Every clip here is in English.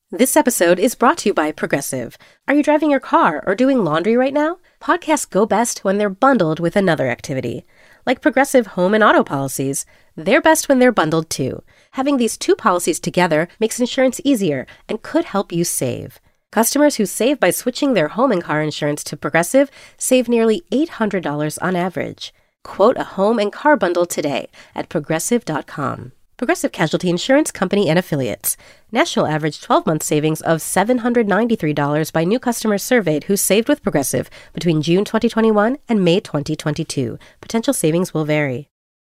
This episode is brought to you by Progressive. Are you driving your car or doing laundry right now? Podcasts go best when they're bundled with another activity. Like Progressive home and auto policies, they're best when they're bundled too. Having these two policies together makes insurance easier and could help you save. Customers who save by switching their home and car insurance to Progressive save nearly $800 on average. Quote a home and car bundle today at Progressive.com. Progressive Casualty Insurance Company and Affiliates. National average 12-month savings of $793 by new customers surveyed who saved with Progressive between June 2021 and May 2022. Potential savings will vary.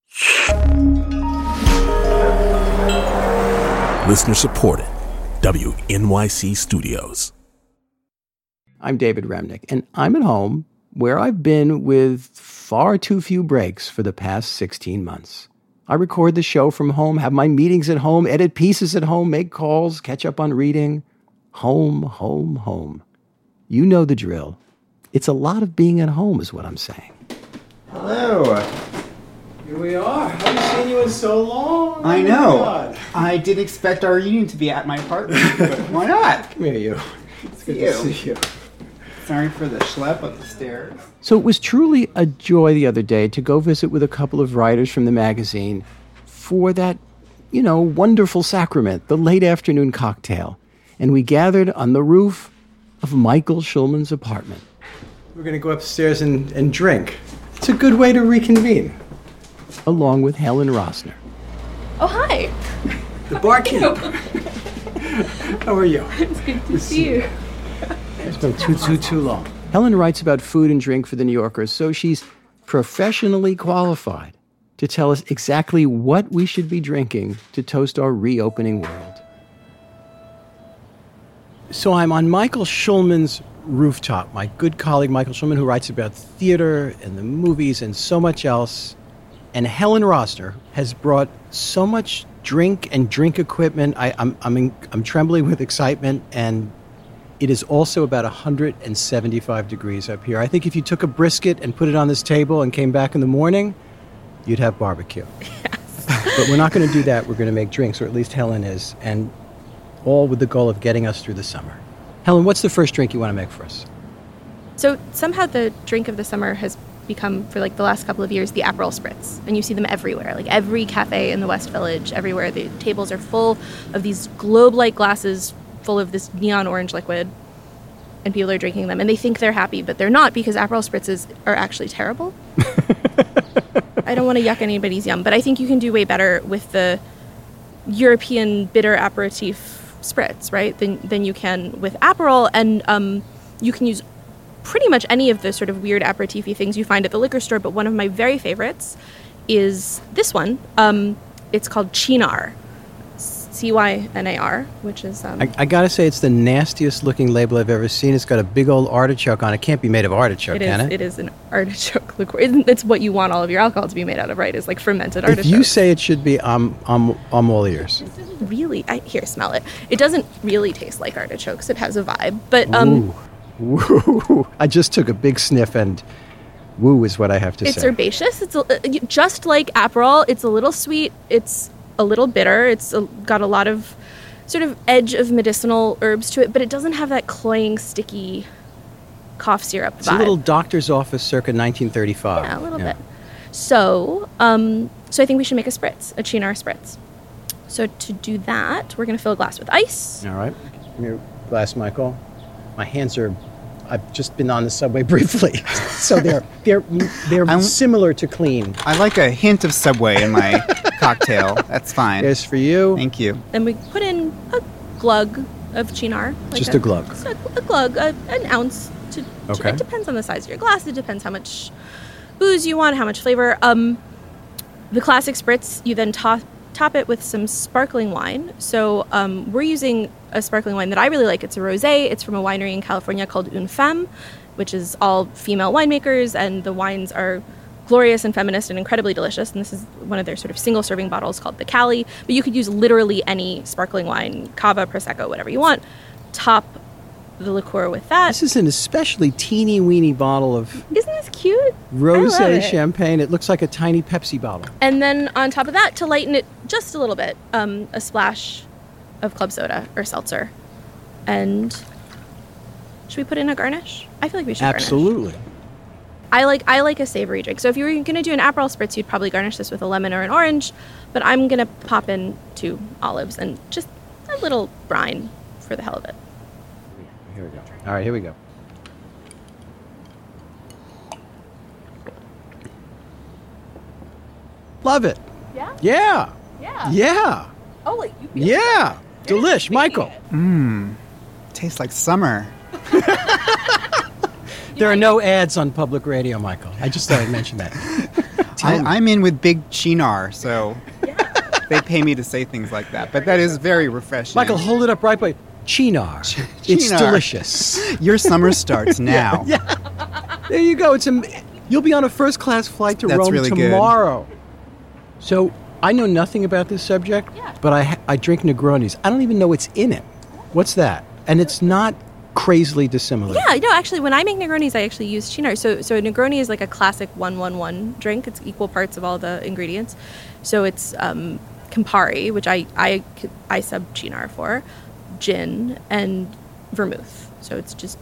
Listener supported. WNYC Studios. I'm David Remnick, and I'm at home where I've been with far too few breaks for the past 16 months. I record the show from home, have my meetings at home, edit pieces at home, make calls, catch up on reading. Home, home, home. You know the drill. It's a lot of being at home is what I'm saying. Hello. Here we are. I haven't seen you in so long. I know. I didn't expect our reunion to be at my apartment, but why not? Come here, you. It's good to see you. Sorry for the schlep up the stairs. So it was truly a joy the other day to go visit with a couple of writers from the magazine for that, wonderful sacrament, the late afternoon cocktail. And we gathered on the roof of Michael Schulman's apartment. We're going to go upstairs and drink. It's a good way to reconvene. Along with Helen Rosner. Oh, hi. The barkeep. How are you? It's good to see you. It's been too long. Helen writes about food and drink for The New Yorker, so she's professionally qualified to tell us exactly what we should be drinking to toast our reopening world. So I'm on Michael Schulman's rooftop, my good colleague Michael Schulman, who writes about theater and the movies and so much else. And Helen Rosner has brought so much drink and drink equipment. I'm trembling with excitement, and it is also about 175 degrees up here. I think if you took a brisket and put it on this table and came back in the morning, you'd have barbecue. Yes. But we're not going to do that. We're going to make drinks, or at least Helen is, and all with the goal of getting us through the summer. Helen, what's the first drink you want to make for us? So somehow the drink of the summer has become, for the last couple of years, the Aperol Spritz. And you see them everywhere. Every cafe in the West Village, everywhere, the tables are full of these globe-like glasses full of this neon orange liquid, and people are drinking them, and they think they're happy, but they're not, because Aperol Spritzes are actually terrible. I don't want to yuck anybody's yum, but I think you can do way better with the European bitter aperitif spritz, right, than you can with Aperol, and you can use pretty much any of the sort of weird aperitif-y things you find at the liquor store, but one of my very favorites is this one. It's called Cynar. Cynar, which is... I gotta say, it's the nastiest looking label I've ever seen. It's got a big old artichoke on it. It can't be made of artichoke, can it? It is an artichoke liqueur. It's what you want all of your alcohol to be made out of, right? Is fermented artichoke. If you say it should be, I'm all ears. It doesn't really... Here, smell it. It doesn't really taste like artichokes. It has a vibe, but... Woo. I just took a big sniff, and woo is what I have to say. It's herbaceous. It's just like Aperol. It's a little sweet. It's a little bitter. It's got a lot of sort of edge of medicinal herbs to it, but it doesn't have that cloying, sticky cough syrup vibe. It's a little doctor's office circa 1935. Yeah, a little bit. So I think we should make a spritz, a Cynar spritz. So to do that, we're going to fill a glass with ice. All right. Give me your glass, Michael. My hands are... I've just been on the subway briefly, so they're similar to clean. I like a hint of Subway in my cocktail. That's fine. Here's for you. Thank you. Then we put in a glug of Cynar. Just a glug. A glug, an ounce. Okay. It depends on the size of your glass. It depends how much booze you want, how much flavor. The classic spritz, you then top it with some sparkling wine. So we're using a sparkling wine that I really like. It's a rosé. It's from a winery in California called Une Femme, which is all female winemakers, and the wines are glorious and feminist and incredibly delicious. And this is one of their sort of single-serving bottles called the Cali. But you could use literally any sparkling wine, cava, prosecco, whatever you want. Top the liqueur with that. This is an especially teeny-weeny bottle of... Isn't this cute? Rosé champagne. It looks like a tiny Pepsi bottle. And then on top of that, to lighten it just a little bit, a splash of club soda or seltzer. And should we put in a garnish? I feel like we should Absolutely. garnish. I like a savory drink. So if you were going to do an Aperol Spritz, you'd probably garnish this with a lemon or an orange. But I'm going to pop in 2 olives and just a little brine for the hell of it. Here we go. All right, here we go. Love it. Yeah? Yeah. Yeah. Yeah. Oh, like you feel Yeah. Delish, Michael. Tastes like summer. There are no ads on public radio, Michael. I just thought I'd mention that. I'm in with Big Chinar, so they pay me to say things like that. But that is very refreshing. Michael, hold it up right by Chinar. It's Chinar. delicious. Your summer starts now. There you go. You'll be on a first-class flight to That's Rome really good. tomorrow. So I know nothing about this subject, but I drink Negronis. I don't even know what's in it. What's that? And it's not crazily dissimilar. Yeah, no, actually, when I make Negronis, I actually use Chinar. So a Negroni is like a classic 1-1-1 drink. It's equal parts of all the ingredients. So it's Campari, which I sub Chinar for, gin, and vermouth. So it's just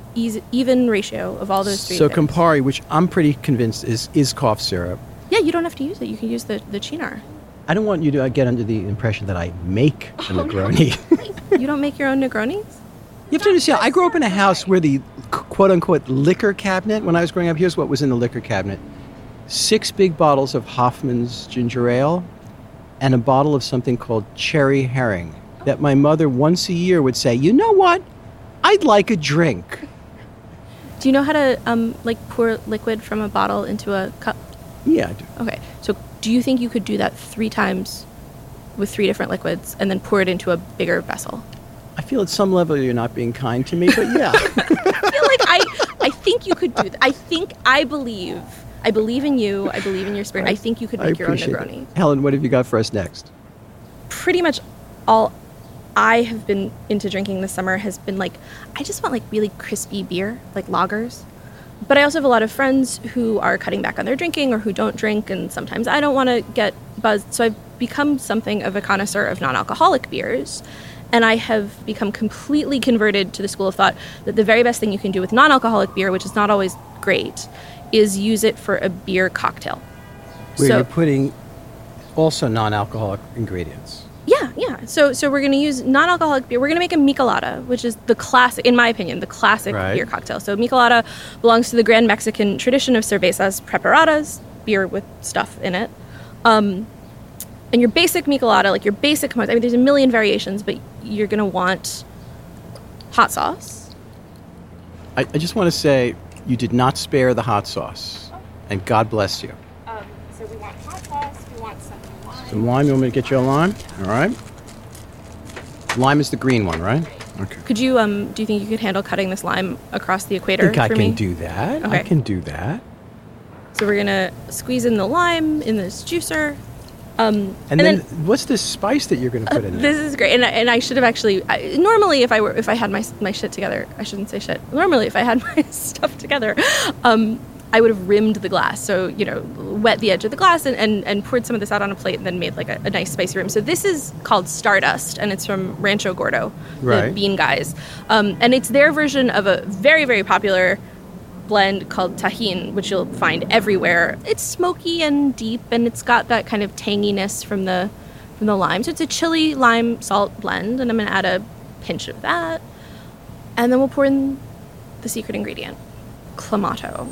even ratio of all those 3 So things. Campari, which I'm pretty convinced is cough syrup. Yeah, you don't have to use it. You can use the Chinar. I don't want you to get under the impression that I make a Negroni. You don't make your own Negronis? You have to understand, I grew up in a house where the quote-unquote liquor cabinet, when I was growing up, here's what was in the liquor cabinet. 6 big bottles of Hoffman's ginger ale and a bottle of something called cherry herring that my mother once a year would say, you know what? I'd like a drink. Do you know how to pour liquid from a bottle into a cup? Yeah, I do. Okay, so do you think you could do that 3 times with 3 different liquids and then pour it into a bigger vessel? I feel at some level you're not being kind to me, but yeah. I feel like I think you could do that. I believe in you. I believe in your spirit. I think you could make your own appreciate Negroni. it. Helen, what have you got for us next? Pretty much all I have been into drinking this summer has been I just want really crispy beer, like lagers. But I also have a lot of friends who are cutting back on their drinking or who don't drink, and sometimes I don't want to get buzzed. So I've become something of a connoisseur of non-alcoholic beers. And I have become completely converted to the school of thought that the very best thing you can do with non-alcoholic beer, which is not always great, is use it for a beer cocktail. Where you're putting also non-alcoholic ingredients. Yeah. So we're going to use non-alcoholic beer. We're going to make a michelada, which is the classic, in my opinion, the classic beer cocktail. So michelada belongs to the Grand Mexican tradition of cervezas preparadas, beer with stuff in it. And your basic michelada, your basic, there's a million variations, but you're going to want hot sauce. I just want to say you did not spare the hot sauce, and God bless you. So we want hot sauce, we want some lime. Some lime, you want me to get you a lime? All right. Lime is the green one, right? Okay. Could you, do you think you could handle cutting this lime across the I equator think I for can me? do that. Okay. I can do that. So we're going to squeeze in the lime in this juicer. And then what's this spice that you're going to put in there? This is great, and I should have actually. Normally, if I had my shit together, I shouldn't say shit. Normally, if I had my stuff together, I would have rimmed the glass. So wet the edge of the glass and poured some of this out on a plate, and then made a nice spicy rim. So this is called Stardust, and it's from Rancho Gordo, the bean guys, and it's their version of a very, very popular blend called Tajín, which you'll find everywhere. It's smoky and deep, and it's got that kind of tanginess from the lime. So it's a chili lime salt blend, and I'm going to add a pinch of that. And then we'll pour in the secret ingredient, Clamato.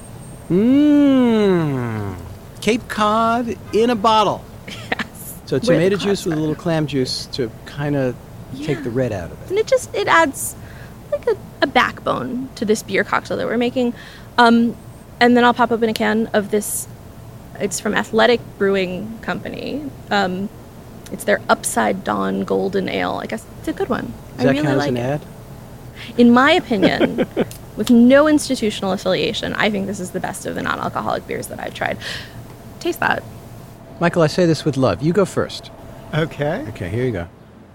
Cape Cod in a bottle. Yes. So tomato juice with a little clam juice to kind of take the red out of it. And it adds a backbone to this beer cocktail that we're making. And then I'll pop open a can of this. It's from Athletic Brewing Company. It's their Upside Dawn Golden Ale. I guess it's a good one. Does that count as an ad? In my opinion, with no institutional affiliation, I think this is the best of the non-alcoholic beers that I've tried. Taste that. Michael, I say this with love. You go first. Okay. Okay, here you go.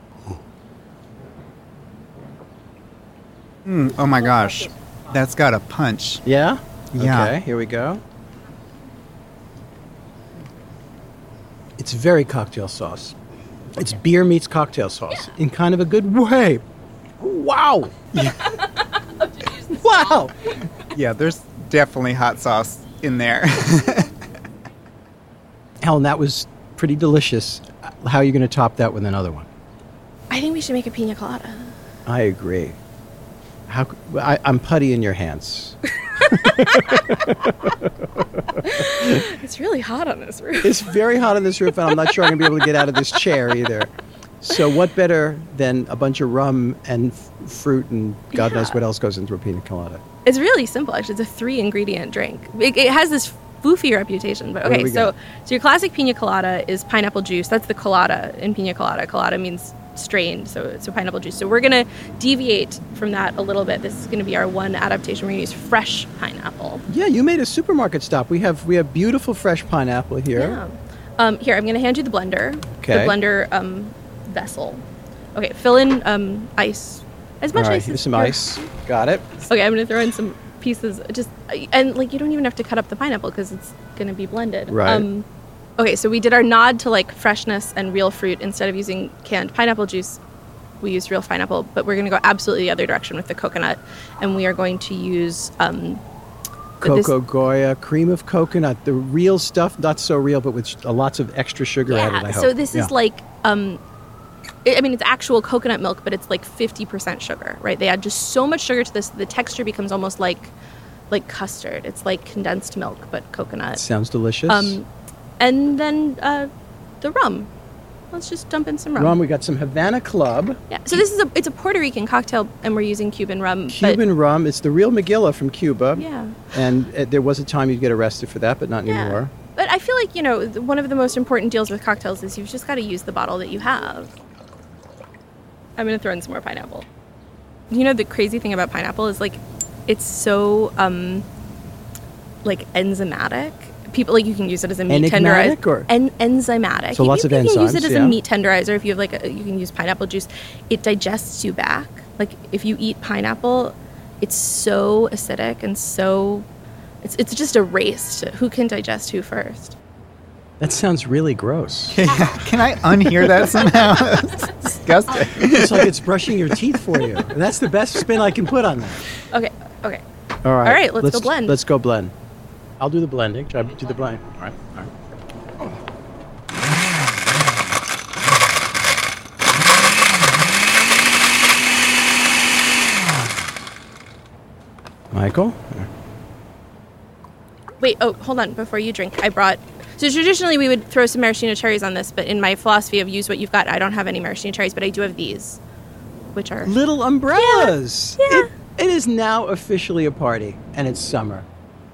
Oh my gosh. That's got a punch. Yeah? Yeah. Okay, here we go. It's very cocktail sauce. It's beer meets cocktail sauce in kind of a good way. Ooh. Wow. Wow. Yeah, there's definitely hot sauce in there. Helen, that was pretty delicious. How are you going to top that with another one? I think we should make a pina colada. I agree. I'm putty in your hands. It's really hot on this roof. It's very hot on this roof, and I'm not sure I'm going to be able to get out of this chair either. So what better than a bunch of rum and fruit and God knows what else goes into a pina colada? It's really simple, actually. It's a 3-ingredient drink. It has this foofy reputation, but okay. So your classic pina colada is pineapple juice. That's the colada in pina colada. Colada means strained, so pineapple juice. So we're going to deviate from that a little bit. This is going to be our one adaptation. We're going to use fresh pineapple. Yeah, you made a supermarket stop. We have beautiful fresh pineapple here. Yeah. Here, I'm going to hand you the blender. Okay. The blender vessel. Okay, fill in ice. As much ice as here's some ice. Got it. Okay, I'm going to throw in some pieces. And you don't even have to cut up the pineapple because it's going to be blended. Right. Okay, so we did our nod to freshness and real fruit. Instead of using canned pineapple juice, we used real pineapple, but we're going to go absolutely the other direction with the coconut, and we are going to use Coco Goya, cream of coconut, the real stuff, not so real, but with lots of extra sugar added, I hope. So this is it's actual coconut milk, but it's 50% sugar, right? They add just so much sugar to this, the texture becomes almost like custard. It's like condensed milk, but coconut. Sounds delicious. And then the rum. Let's just dump in some rum. We got some Havana Club. Yeah. So it's a Puerto Rican cocktail, and we're using Cuban rum. Rum. It's the real Megillah from Cuba. Yeah. And there was a time you'd get arrested for that, but not anymore. But I feel like, one of the most important deals with cocktails is you've just got to use the bottle that you have. I'm going to throw in some more pineapple. The crazy thing about pineapple is it's so enzymatic. People you can use it as a meat tenderizer. Enzymatic. So lots of enzymes. You can use it as a meat tenderizer. If you have you can use pineapple juice. It digests you back. If you eat pineapple, it's so acidic and so it's just a race to who can digest who first. That sounds really gross. Can I unhear that somehow? That's disgusting. It's like it's brushing your teeth for you. And that's the best spin I can put on that. Okay. All right. Let's go blend. Let's go blend. I'll do the blending. Should I do the blend? All right. Michael? Wait, hold on. Before you drink, so traditionally we would throw some maraschino cherries on this, but in my philosophy of use what you've got, I don't have any maraschino cherries, but I do have these, which are... little umbrellas. Yeah. It is now officially a party, and it's summer.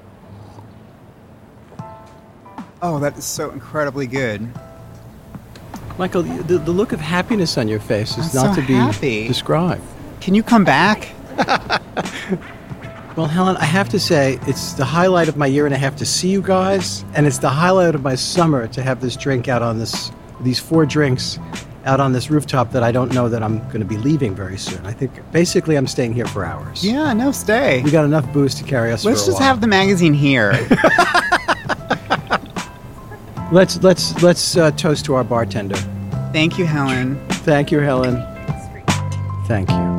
Oh, that is so incredibly good. Michael, the look of happiness on your face is I'm not so to be happy. described. Can you come back? Well, Helen, I have to say, it's the highlight of my year and a half to see you guys, and it's the highlight of my summer to have this drink out on these 4 drinks out on this rooftop that I don't know that I'm going to be leaving very soon. I think basically I'm staying here for hours. Yeah, no, stay. We got enough booze to carry us Let's for a just while. have the magazine here. Let's toast to our bartender. Thank you, Helen. Thank you, Helen. Thank you.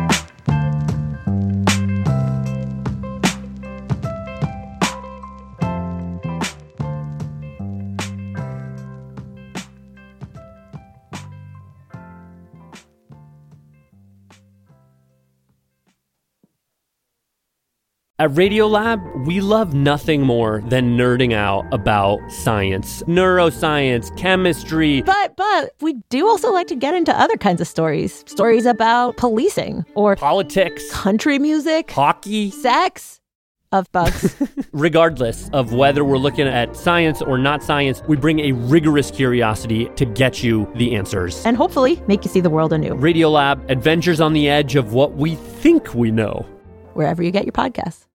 At Radiolab, we love nothing more than nerding out about science, neuroscience, chemistry. But we do also like to get into other kinds of stories. Stories about policing or politics, country music, hockey, sex, of bugs. Regardless of whether we're looking at science or not science, we bring a rigorous curiosity to get you the answers. And hopefully make you see the world anew. Radiolab, adventures on the edge of what we think we know. Wherever you get your podcasts.